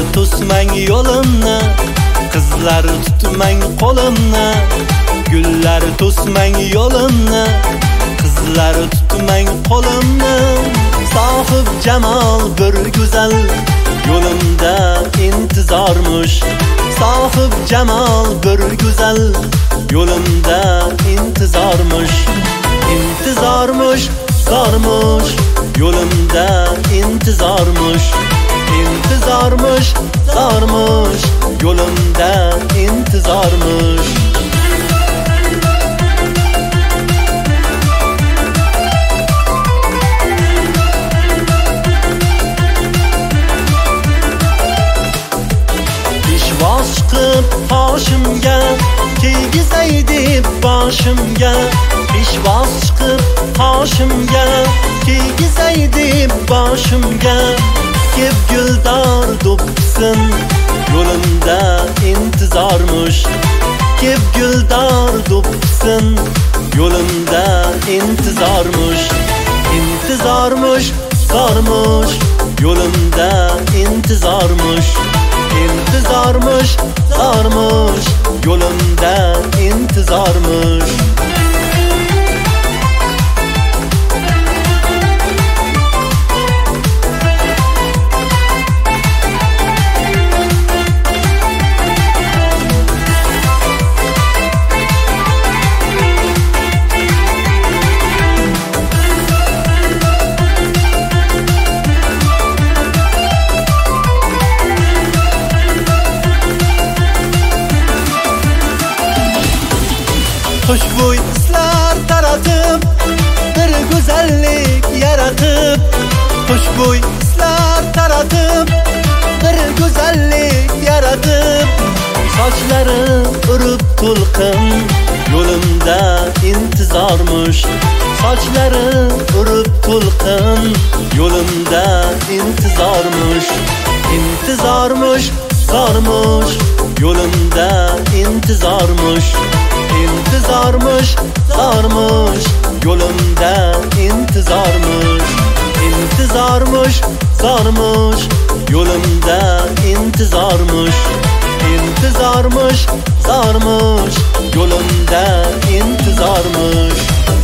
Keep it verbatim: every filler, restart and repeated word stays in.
to'smang yo'limni, qizlar tutmang qo'limni. Gullar to'smang yo'limni, qizlar tutmang qo'limni. Sohib jamol bir go'zal, yo'limda intizormush. Sohib jamol bir go'zal, yo'limda intizormush. Intizormush, zormush, yo'limda intizormush. Intizormush, zormush, yo'limda intizormush. Peshvoz chiqib qoshimga, kiygizay deb boshimga. Peshvoz chiqib qoshimga, kiygizay deb boshimga. Kep guldor do'ppisin, yo'limda intizormush. Kep guldor do'ppisin, yo'limda intizormush. Intizormush, zormush, yo'limda intizormush. Intizormush, zormush, yo'limda intizormush. Xushbo'y islar taratib, bir go'zallik yaratib. Xushbo'y islar taratib, bir go'zallik yaratib. Sochlari urib to'lqin, yo'limda intizormush. Sochlari urib to'lqin, yo'limda intizormush. Intizormush, zormush, yo'limda intizormush. Intizormush, zormush, yo'limda intizormush. Intizormush, zormush, yo'limda intizormush. Intizormush, zormush, yo'limda intizormush.